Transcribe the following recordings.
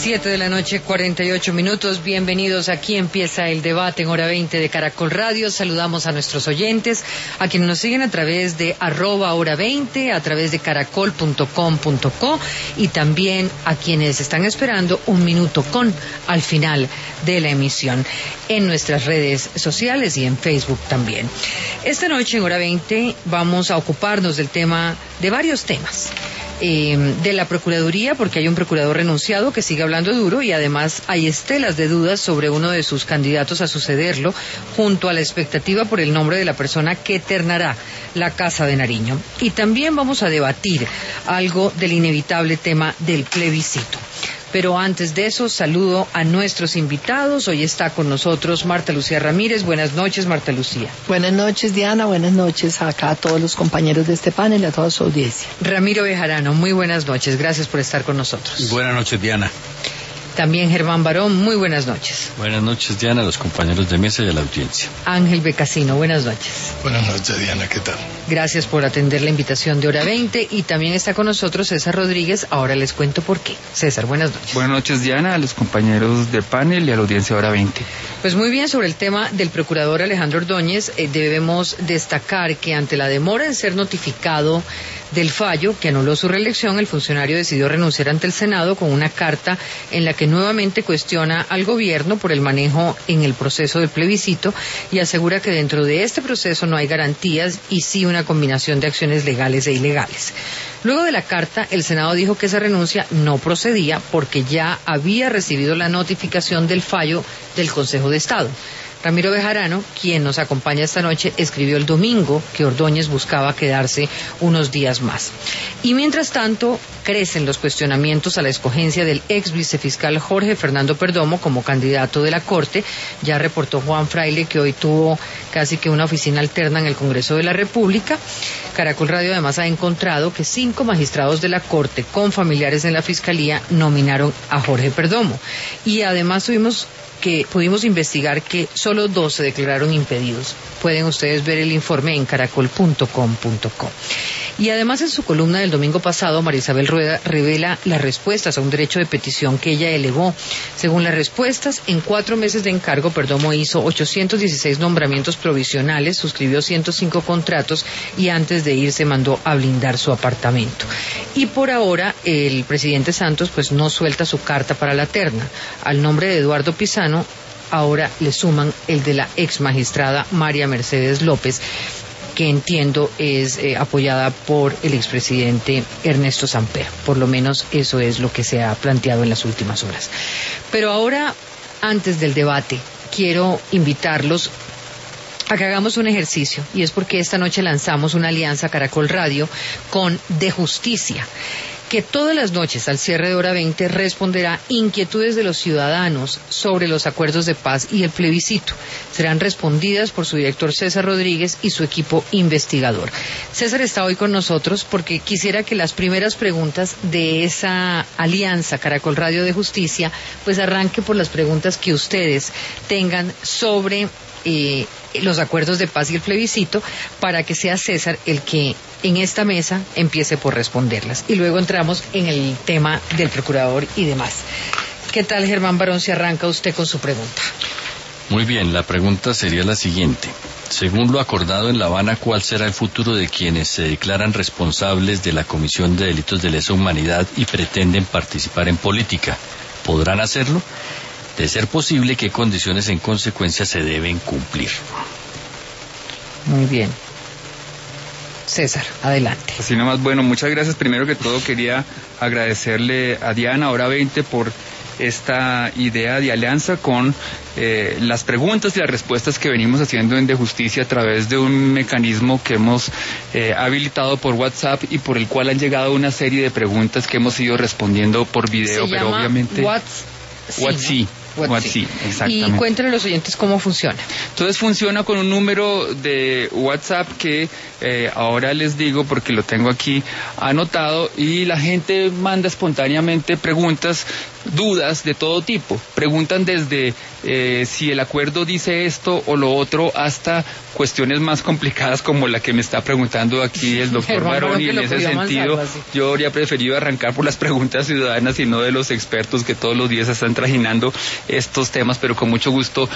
7 de la noche, 48 minutos. Bienvenidos. Aquí empieza el debate en hora 20 de Caracol Radio. Saludamos a nuestros oyentes, a quienes nos siguen a través de @hora 20, a través de caracol.com.co y también a quienes están esperando un minuto con al final de la emisión en nuestras redes sociales y en Facebook también. Esta noche en hora 20 vamos a ocuparnos del tema, de varios temas. De la Procuraduría, porque hay un procurador renunciado que sigue hablando duro y además hay estelas de dudas sobre uno de sus candidatos a sucederlo, junto a la expectativa por el nombre de la persona que ternará la Casa de Nariño. Y también vamos a debatir algo del inevitable tema del plebiscito. Pero antes de eso, saludo a nuestros invitados. Hoy está con nosotros Marta Lucía Ramírez. Buenas noches, Marta Lucía. Buenas noches, Diana. Buenas noches acá a todos los compañeros de este panel y a toda su audiencia. Ramiro Bejarano, muy buenas noches. Gracias por estar con nosotros. Buenas noches, Diana. También Germán Barón, muy buenas noches. Buenas noches, Diana, a los compañeros de mesa y a la audiencia. Ángel Becasino, buenas noches. Buenas noches, Diana, ¿qué tal? Gracias por atender la invitación de hora 20 y también está con nosotros César Rodríguez. Ahora les cuento por qué. César, buenas noches. Buenas noches, Diana, a los compañeros de panel y a la audiencia de hora 20. Pues muy bien, sobre el tema del procurador Alejandro Ordóñez, debemos destacar que ante la demora en ser notificado del fallo que anuló su reelección, el funcionario decidió renunciar ante el Senado con una carta en la que nuevamente cuestiona al gobierno por el manejo en el proceso del plebiscito y asegura que dentro de este proceso no hay garantías y sí una combinación de acciones legales e ilegales. Luego de la carta, el Senado dijo que esa renuncia no procedía porque ya había recibido la notificación del fallo del Consejo de Estado. Ramiro Bejarano, quien nos acompaña esta noche, escribió el domingo que Ordóñez buscaba quedarse unos días más. Y mientras tanto, crecen los cuestionamientos a la escogencia del ex vicefiscal Jorge Fernando Perdomo como candidato de la Corte. Ya reportó Juan Fraile que hoy tuvo casi que una oficina alterna en el Congreso de la República. Caracol Radio además ha encontrado que 5 magistrados de la Corte con familiares en la Fiscalía nominaron a Jorge Perdomo. Y además pudimos investigar que solo 2 se declararon impedidos. Pueden ustedes ver el informe en caracol.com.co. Y además en su columna del domingo pasado, María Isabel Rueda revela las respuestas a un derecho de petición que ella elevó. Según las respuestas, en 4 meses de encargo, Perdomo hizo 816 nombramientos provisionales, suscribió 105 contratos y antes de irse mandó a blindar su apartamento. Y por ahora, el presidente Santos pues no suelta su carta para la terna. Al nombre de Eduardo Pisano, ahora le suman el de la ex magistrada María Mercedes López, que entiendo es apoyada por el expresidente Ernesto Samper. Por lo menos eso es lo que se ha planteado en las últimas horas. Pero ahora, antes del debate, quiero invitarlos a que hagamos un ejercicio, y es porque esta noche lanzamos una alianza Caracol Radio con De Justicia, que todas las noches al cierre de hora 20 responderá inquietudes de los ciudadanos sobre los acuerdos de paz y el plebiscito. Serán respondidas por su director César Rodríguez y su equipo investigador. César está hoy con nosotros porque quisiera que las primeras preguntas de esa alianza Caracol Radio de Justicia pues arranque por las preguntas que ustedes tengan sobre los acuerdos de paz y el plebiscito, para que sea César el que en esta mesa empiece por responderlas. Y luego entramos en el tema del procurador y demás. ¿Qué tal, Germán Barón, si arranca usted con su pregunta? Muy bien, la pregunta sería la siguiente. Según lo acordado en La Habana, ¿cuál será el futuro de quienes se declaran responsables de la comisión de delitos de lesa humanidad y pretenden participar en política? ¿Podrán hacerlo? De ser posible, ¿qué condiciones en consecuencia se deben cumplir? Muy bien. César, adelante. Así nomás, bueno, muchas gracias. Primero que todo quería agradecerle a Diana, hora 20, por esta idea de alianza con las preguntas y las respuestas que venimos haciendo en De Justicia a través de un mecanismo que hemos habilitado por WhatsApp y por el cual han llegado una serie de preguntas que hemos ido respondiendo por video, pero obviamente... WhatsApp. WhatsApp. WhatsApp, exactamente. Y cuéntenle a los oyentes cómo funciona. Entonces funciona con un número de WhatsApp que ahora les digo porque lo tengo aquí anotado, y la gente manda espontáneamente preguntas, dudas de todo tipo. Preguntan desde si el acuerdo dice esto o lo otro, hasta cuestiones más complicadas como la que me está preguntando aquí el doctor Barón, y en ese sentido yo habría preferido arrancar por las preguntas ciudadanas y no de los expertos que todos los días están trajinando estos temas, pero con mucho gusto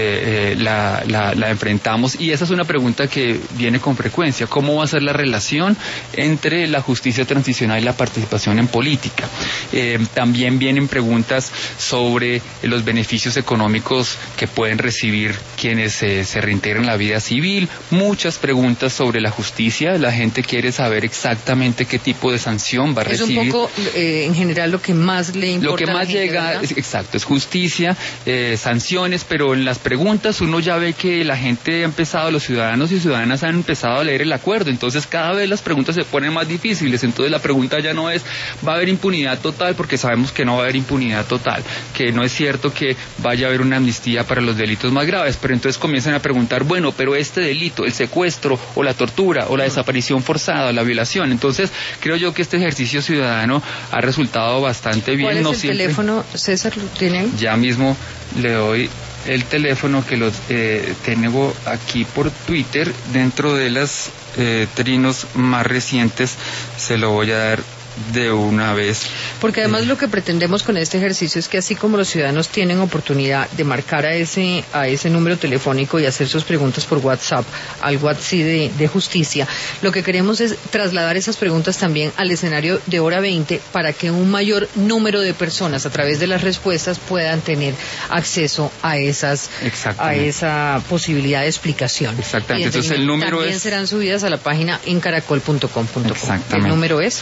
la enfrentamos. Y esa es una pregunta que viene con frecuencia: ¿cómo va a ser la relación entre la justicia transicional y la participación en política? También vienen preguntas sobre los beneficios económicos que pueden recibir quienes se reintegran en la vida civil, muchas preguntas sobre la justicia. La gente quiere saber exactamente qué tipo de sanción va a recibir. Es un poco, en general, lo que más le importa. Lo que más llega, exacto, es justicia, sanciones, pero en las preguntas uno ya ve que la gente ha empezado, los ciudadanos y ciudadanas han empezado a leer el acuerdo, entonces cada vez las preguntas se ponen más difíciles. Entonces la pregunta ya no es ¿va a haber impunidad total? Porque sabemos que no va a haber impunidad total, que no es cierto que vaya a haber una amnistía para los delitos más graves, pero entonces comienzan a preguntar, bueno, pero este delito, el secuestro o la tortura o la desaparición forzada o la violación. Entonces creo yo que este ejercicio ciudadano ha resultado bastante bien. ¿Cuál es el teléfono, César? ¿Lo tiene ahí? Ya mismo le doy el teléfono, que lo tengo aquí por Twitter. Dentro de las trinos más recientes se lo voy a dar de una vez. Porque además lo que pretendemos con este ejercicio es que así como los ciudadanos tienen oportunidad de marcar a ese número telefónico y hacer sus preguntas por WhatsApp al WhatsApp de justicia, lo que queremos es trasladar esas preguntas también al escenario de Hora 20 para que un mayor número de personas a través de las respuestas puedan tener acceso a esa posibilidad de explicación. Exactamente. Entonces el número también serán subidas a la página en caracol.com.co. Exactamente. El número es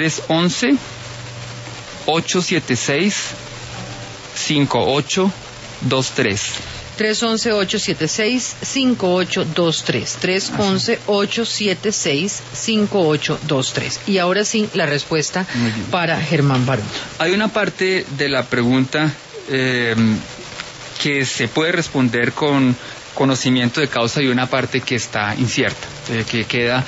311-876-5823. 311-876-5823. 311-876-5823. Y ahora sí, la respuesta para Germán Barón. Hay una parte de la pregunta que se puede responder con conocimiento de causa, y una parte que está incierta, que queda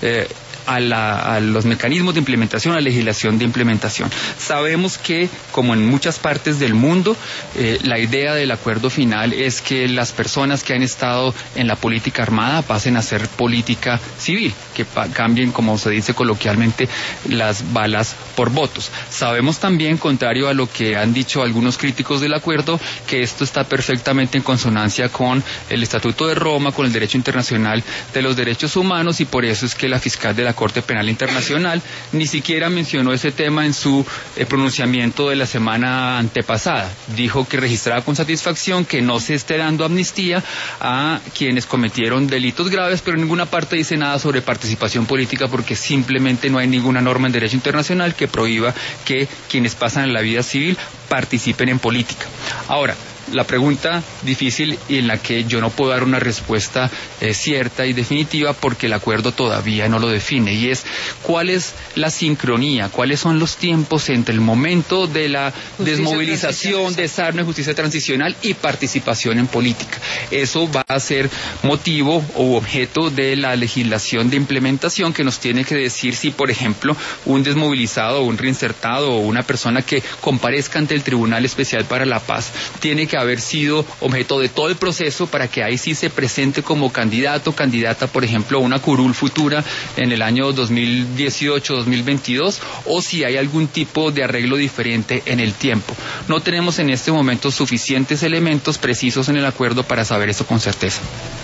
a los mecanismos de implementación, a la legislación de implementación. Sabemos que, como en muchas partes del mundo, la idea del acuerdo final es que las personas que han estado en la política armada pasen a hacer política civil, que cambien, como se dice coloquialmente, las balas por votos. Sabemos también, contrario a lo que han dicho algunos críticos del acuerdo, que esto está perfectamente en consonancia con el Estatuto de Roma, con el derecho internacional de los derechos humanos, y por eso es que la fiscal de la Corte Penal Internacional ni siquiera mencionó ese tema en su pronunciamiento de la semana antepasada. Dijo que registraba con satisfacción que no se esté dando amnistía a quienes cometieron delitos graves, pero en ninguna parte dice nada sobre participación política, porque simplemente no hay ninguna norma en derecho internacional que prohíba que quienes pasan a la vida civil participen en política. Ahora, la pregunta difícil, y en la que yo no puedo dar una respuesta cierta y definitiva porque el acuerdo todavía no lo define, y es ¿cuál es la sincronía? ¿Cuáles son los tiempos entre el momento de la desmovilización, desarme, justicia transicional y participación en política? Eso va a ser motivo o objeto de la legislación de implementación, que nos tiene que decir si, por ejemplo, un desmovilizado o un reinsertado o una persona que comparezca ante el Tribunal Especial para la Paz tiene que haber sido objeto de todo el proceso para que ahí sí se presente como candidato, candidata, por ejemplo, a una curul futura en el año 2018-2022, o si hay algún tipo de arreglo diferente en el tiempo. No tenemos en este momento suficientes elementos precisos en el acuerdo para saber eso con certeza.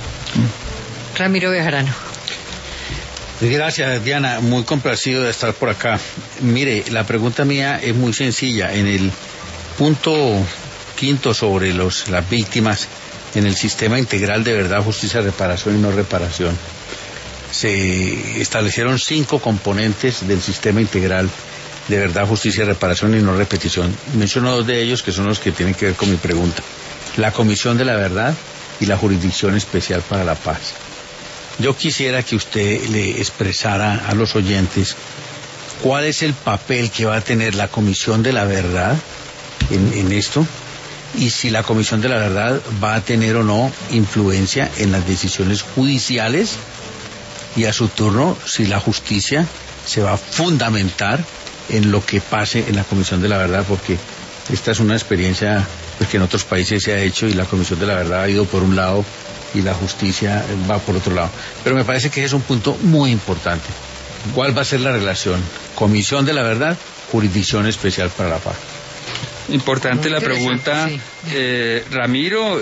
Ramiro Bejarano. Gracias, Diana, muy complacido de estar por acá. Mire, la pregunta mía es muy sencilla. En el punto 5 sobre las víctimas en el sistema integral de verdad, justicia, reparación y no reparación, se establecieron 5 componentes del sistema integral de verdad, justicia, reparación y no repetición. Menciono 2 de ellos, que son los que tienen que ver con mi pregunta: la Comisión de la Verdad y la Jurisdicción Especial para la Paz. Yo quisiera que usted le expresara a los oyentes cuál es el papel que va a tener la Comisión de la Verdad en esto, y si la Comisión de la Verdad va a tener o no influencia en las decisiones judiciales, y a su turno si la justicia se va a fundamentar en lo que pase en la Comisión de la Verdad, porque esta es una experiencia pues, que en otros países se ha hecho, y la Comisión de la Verdad ha ido por un lado y la justicia va por otro lado. Pero me parece que ese es un punto muy importante. ¿Cuál va a ser la relación? Comisión de la Verdad, Jurisdicción Especial para la Paz. Importante la pregunta, sí. Ramiro,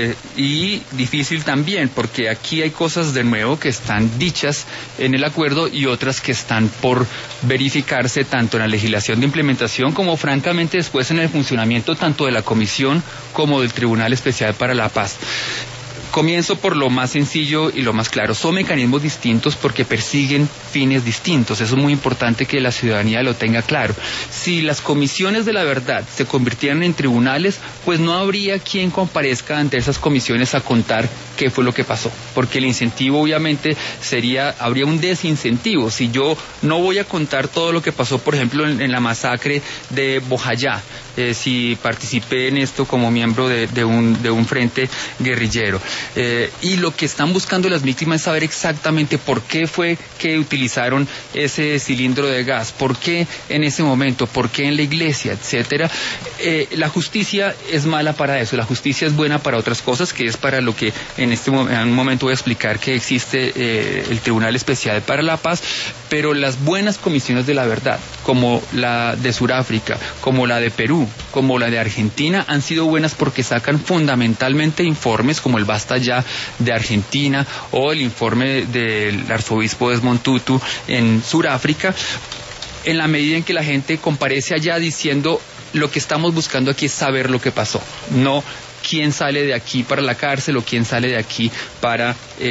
y difícil también, porque aquí hay cosas de nuevo que están dichas en el acuerdo y otras que están por verificarse tanto en la legislación de implementación como francamente después en el funcionamiento tanto de la Comisión como del Tribunal Especial para la Paz. Comienzo por lo más sencillo y lo más claro. Son mecanismos distintos porque persiguen fines distintos. Eso es muy importante que la ciudadanía lo tenga claro. Si las comisiones de la verdad se convirtieran en tribunales, pues no habría quien comparezca ante esas comisiones a contar qué fue lo que pasó. Porque el incentivo obviamente habría un desincentivo. Si yo no voy a contar todo lo que pasó, por ejemplo, en la masacre de Bojayá, si participé en esto como miembro de un frente guerrillero. Y lo que están buscando las víctimas es saber exactamente por qué fue que utilizaron ese cilindro de gas, por qué en ese momento, por qué en la iglesia, etcétera. La justicia es mala para eso, la justicia es buena para otras cosas, que es para lo que en un momento voy a explicar que existe el Tribunal Especial para la Paz, pero las buenas comisiones de la verdad, como la de Sudáfrica, como la de Perú, como la de Argentina, han sido buenas porque sacan fundamentalmente informes como el Basta Ya de Argentina o el informe del arzobispo Desmond Tutu en Sudáfrica, en la medida en que la gente comparece allá diciendo lo que estamos buscando aquí es saber lo que pasó, no quién sale de aquí para la cárcel o quién sale de aquí para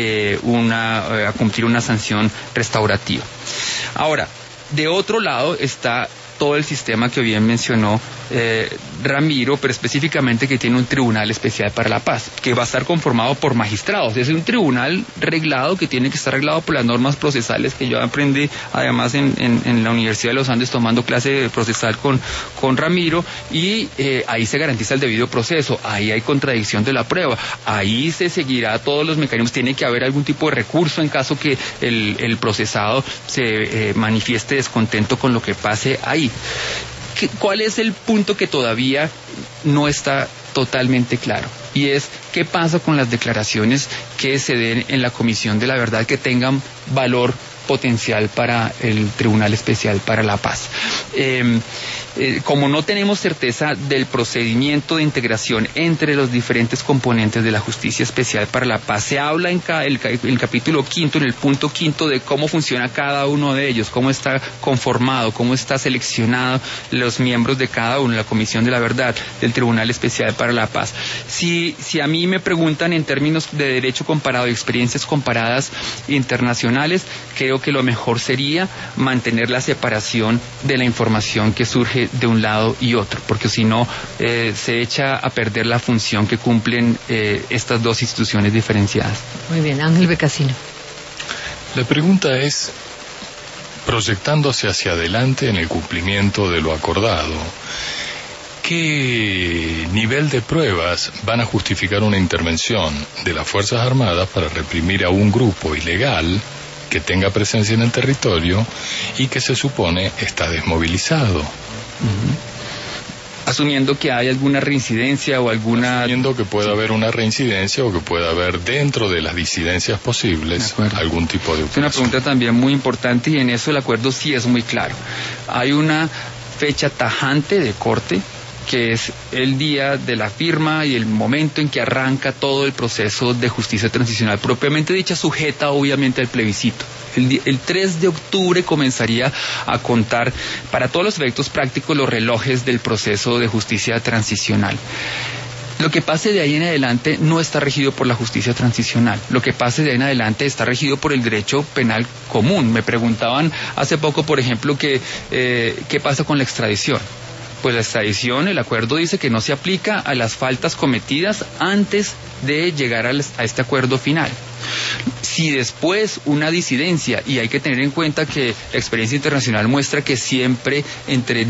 a cumplir una sanción restaurativa. Ahora, de otro lado está todo el sistema que bien mencionó Ramiro, pero específicamente que tiene un Tribunal Especial para la Paz, que va a estar conformado por magistrados. Es un tribunal reglado que tiene que estar reglado por las normas procesales que yo aprendí además en la Universidad de los Andes tomando clase procesal con Ramiro, y ahí se garantiza el debido proceso, ahí hay contradicción de la prueba, ahí se seguirá todos los mecanismos, tiene que haber algún tipo de recurso en caso que el procesado se manifieste descontento con lo que pase ahí. ¿Cuál es el punto que todavía no está totalmente claro? Y es, ¿qué pasa con las declaraciones que se den en la Comisión de la Verdad que tengan valor potencial para el Tribunal Especial para la Paz? Como no tenemos certeza del procedimiento de integración entre los diferentes componentes de la Justicia Especial para la Paz, se habla en el capítulo 5, en el punto 5, de cómo funciona cada uno de ellos, cómo está conformado, cómo está seleccionado los miembros de cada uno, la Comisión de la Verdad, del Tribunal Especial para la Paz. Si a mí me preguntan en términos de derecho comparado y experiencias comparadas internacionales, creo que lo mejor sería mantener la separación de la información que surge de un lado y otro, porque si no se echa a perder la función que cumplen estas dos instituciones diferenciadas. Muy bien, Ángel Becasino. La pregunta es, proyectándose hacia adelante en el cumplimiento de lo acordado, ¿qué nivel de pruebas van a justificar una intervención de las Fuerzas Armadas para reprimir a un grupo ilegal que tenga presencia en el territorio y que se supone está desmovilizado? Asumiendo que hay alguna reincidencia o alguna... Asumiendo que pueda haber una reincidencia o que pueda haber dentro de las disidencias posibles algún tipo de operación. Es una pregunta también muy importante y en eso el acuerdo sí es muy claro. Hay una fecha tajante de corte que es el día de la firma y el momento en que arranca todo el proceso de justicia transicional, propiamente dicha, sujeta obviamente al plebiscito. El 3 de octubre comenzaría a contar para todos los efectos prácticos los relojes del proceso de justicia transicional. Lo que pase de ahí en adelante no está regido por la justicia transicional. Lo que pase de ahí en adelante está regido por el derecho penal común. Me preguntaban hace poco, por ejemplo, qué pasa con la extradición. Pues la extradición, el acuerdo dice que no se aplica a las faltas cometidas antes de llegar a este acuerdo final. Si después una disidencia, y hay que tener en cuenta que la experiencia internacional muestra que siempre entre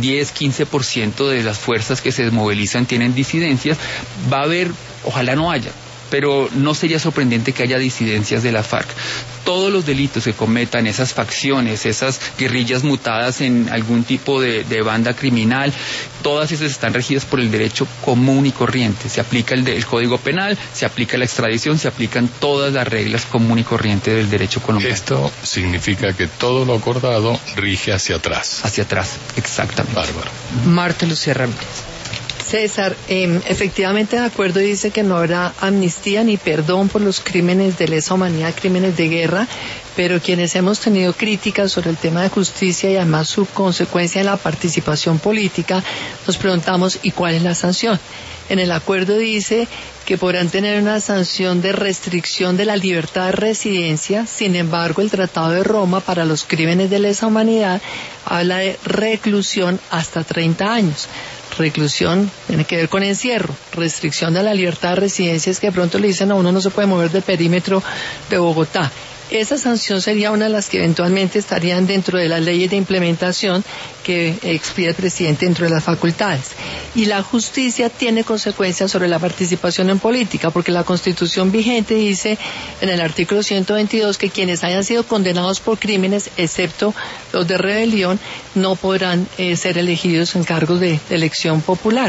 10-15% de las fuerzas que se movilizan tienen disidencias, va a haber, ojalá no haya, pero no sería sorprendente que haya disidencias de la FARC. Todos los delitos que cometan esas facciones, esas guerrillas mutadas en algún tipo de banda criminal, todas esas están regidas por el derecho común y corriente. Se aplica el Código Penal, se aplica la extradición, se aplican todas las reglas común y corriente del derecho colombiano. Esto significa que todo lo acordado rige hacia atrás. Hacia atrás, exactamente. Bárbaro. Marta Lucía Ramírez. César, efectivamente el acuerdo dice que no habrá amnistía ni perdón por los crímenes de lesa humanidad, crímenes de guerra, pero quienes hemos tenido críticas sobre el tema de justicia y además su consecuencia en la participación política, nos preguntamos ¿y cuál es la sanción? En el acuerdo dice que podrán tener una sanción de restricción de la libertad de residencia. Sin embargo, el Tratado de Roma para los crímenes de lesa humanidad habla de reclusión hasta 30 años. Reclusión tiene que ver con encierro, restricción de la libertad de residencia es que de pronto le dicen a uno no se puede mover del perímetro de Bogotá. Esa sanción sería una de las que eventualmente estarían dentro de las leyes de implementación que expide el presidente dentro de las facultades. Y la justicia tiene consecuencias sobre la participación en política, porque la Constitución vigente dice en el artículo 122 que quienes hayan sido condenados por crímenes, excepto los de rebelión, no podrán ser elegidos en cargos de elección popular.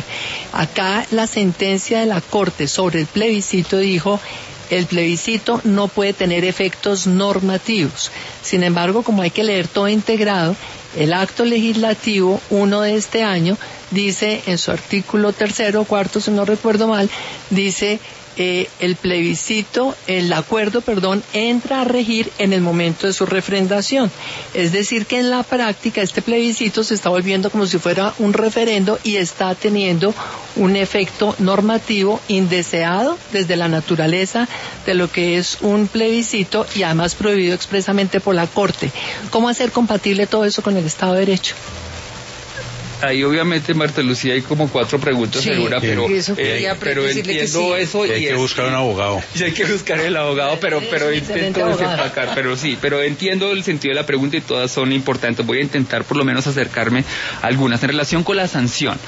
Acá la sentencia de la Corte sobre el plebiscito dijo: el plebiscito no puede tener efectos normativos. Sin embargo, como hay que leer todo integrado, el acto legislativo 1 de este año dice en su artículo 3º o 4º, si no recuerdo mal, dice el plebiscito, el acuerdo, entra a regir en el momento de su refrendación. Es decir, que en la práctica este plebiscito se está volviendo como si fuera un referendo y está teniendo un efecto normativo indeseado desde la naturaleza de lo que es un plebiscito y además prohibido expresamente por la Corte. ¿Cómo hacer compatible todo eso con el Estado de Derecho? Ahí obviamente, Marta Lucía, hay como 4 preguntas segura, pero entiendo eso. Y hay que buscar un abogado. Y hay que buscar el abogado, pero intento desempacar, pero entiendo el sentido de la pregunta y todas son importantes. Voy a intentar por lo menos acercarme a algunas. En relación con la sanción,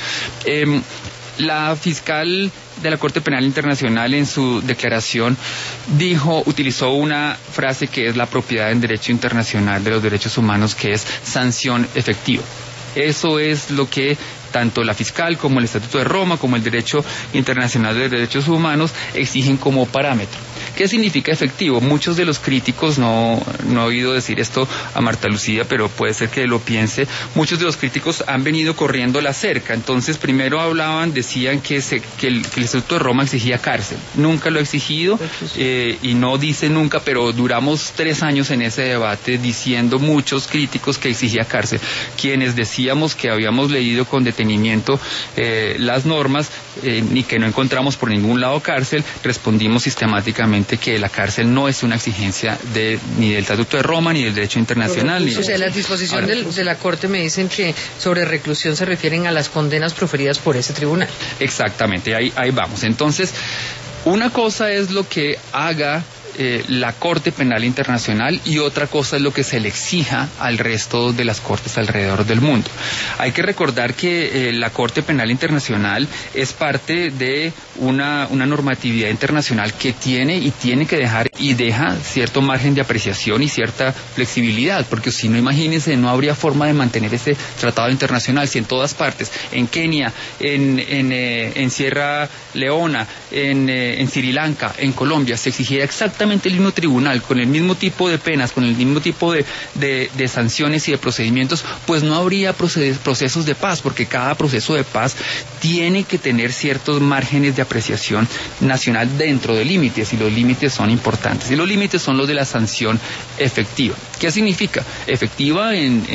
la fiscal de la Corte Penal Internacional en su declaración utilizó una frase que es la propiedad en derecho internacional de los derechos humanos, que es sanción efectiva. Eso es lo que tanto la fiscal como el Estatuto de Roma como el Derecho Internacional de Derechos Humanos exigen como parámetro. ¿Qué significa efectivo? Muchos de los críticos, no he oído decir esto a Marta Lucía, pero puede ser que lo piense, muchos de los críticos han venido corriendo la cerca. Entonces primero decían que el Estatuto de Roma exigía cárcel. Nunca lo ha exigido y no dice nunca, pero duramos 3 años en ese debate diciendo muchos críticos que exigía cárcel. Quienes decíamos que habíamos leído con detenimiento las normas y que no encontramos por ningún lado cárcel, respondimos sistemáticamente que la cárcel no es una exigencia ni del Estatuto de Roma ni del derecho internacional. O sea, la disposición de la Corte me dicen que sobre reclusión se refieren a las condenas proferidas por ese tribunal. Exactamente, ahí vamos. Entonces, una cosa es lo que haga la Corte Penal Internacional y otra cosa es lo que se le exija al resto de las cortes alrededor del mundo. Hay que recordar que la Corte Penal Internacional es parte de una normatividad internacional que tiene que dejar y deja cierto margen de apreciación y cierta flexibilidad, porque si no, imagínense, no habría forma de mantener ese tratado internacional si en todas partes, en Kenia, en Sierra Leona, en Sri Lanka, en Colombia, se exigiera exactamente el mismo tribunal, con el mismo tipo de penas, con el mismo tipo de sanciones y de procedimientos, pues no habría procesos de paz, porque cada proceso de paz tiene que tener ciertos márgenes de apreciación nacional dentro de límites, y los límites son importantes, y los límites son los de la sanción efectiva. ¿Qué significa? Efectiva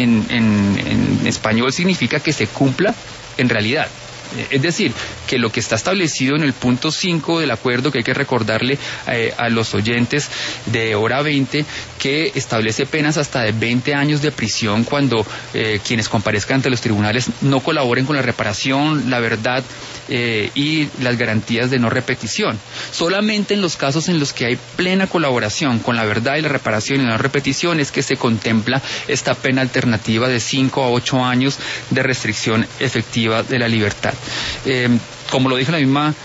en español significa que se cumpla en realidad. Es decir, que lo que está establecido en el punto 5 del acuerdo, que hay que recordarle a los oyentes de Hora 20, que establece penas hasta de 20 años de prisión cuando quienes comparezcan ante los tribunales no colaboren con la reparación, la verdad y las garantías de no repetición. Solamente en los casos en los que hay plena colaboración con la verdad y la reparación y la no repetición es que se contempla esta pena alternativa de 5 a 8 años de restricción efectiva de la libertad. Como lo dijo la misma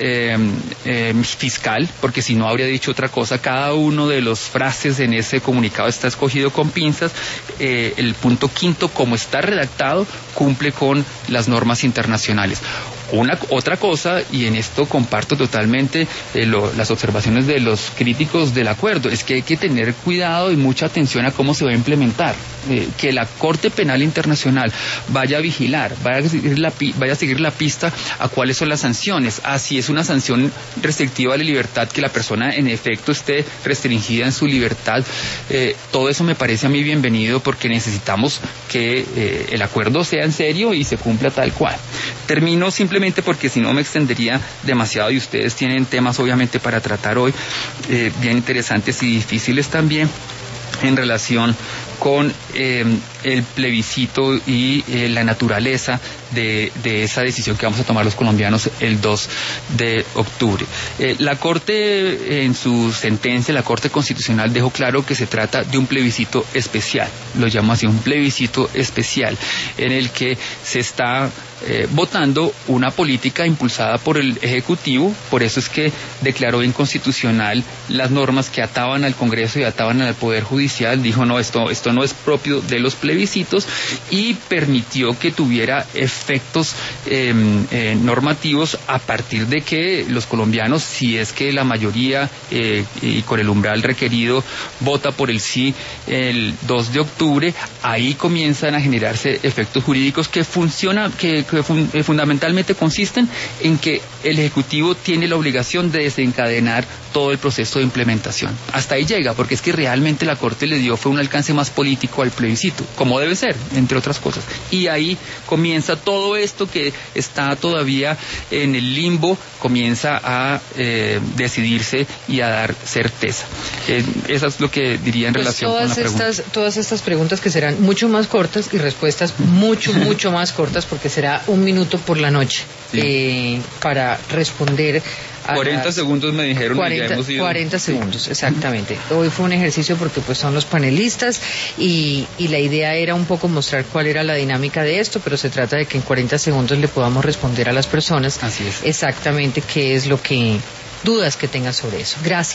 fiscal, porque si no habría dicho otra cosa, cada uno de los frases en ese comunicado está escogido con pinzas. El punto quinto, como está redactado, cumple con las normas internacionales. Otra cosa, y en esto comparto totalmente las observaciones de los críticos del acuerdo, es que hay que tener cuidado y mucha atención a cómo se va a implementar. Que la Corte Penal Internacional vaya a vigilar, vaya a seguir la pista a cuáles son las sanciones. Si es una sanción restrictiva de la libertad, que la persona en efecto esté restringida en su libertad. Todo eso me parece a mí bienvenido, porque necesitamos que el acuerdo sea en serio y se cumpla tal cual. Termino simplemente porque si no me extendería demasiado y ustedes tienen temas obviamente para tratar hoy, bien interesantes y difíciles también, en relación con el plebiscito y la naturaleza de esa decisión que vamos a tomar los colombianos el 2 de octubre. La Corte, en su sentencia, la Corte Constitucional dejó claro que se trata de un plebiscito especial, lo llamo así, un plebiscito especial, en el que se está votando una política impulsada por el Ejecutivo. Por eso es que declaró inconstitucional las normas que ataban al Congreso y ataban al Poder Judicial. Dijo, no, esto no es propio de los plebiscitos, y permitió que tuviera efectos normativos a partir de que los colombianos, si es que la mayoría y con el umbral requerido vota por el sí el 2 de octubre, ahí comienzan a generarse efectos jurídicos que fundamentalmente consisten en que el Ejecutivo tiene la obligación de desencadenar todo el proceso de implementación. Hasta ahí llega, porque es que realmente la Corte le dio fue un alcance más político al plebiscito, como debe ser, entre otras cosas. Y ahí comienza todo esto que está todavía en el limbo, comienza a decidirse y a dar certeza. Eso es lo que diría en relación con la pregunta. Todas estas preguntas que serán mucho más cortas y respuestas mucho más cortas, porque será 1 minuto por la noche, sí, para responder. 40 segundos me dijeron. 40 segundos, exactamente. Hoy fue un ejercicio porque pues son los panelistas y la idea era un poco mostrar cuál era la dinámica de esto, pero se trata de que en 40 segundos le podamos responder a las personas. Así es. Exactamente qué es lo que dudas que tengan sobre eso. Gracias.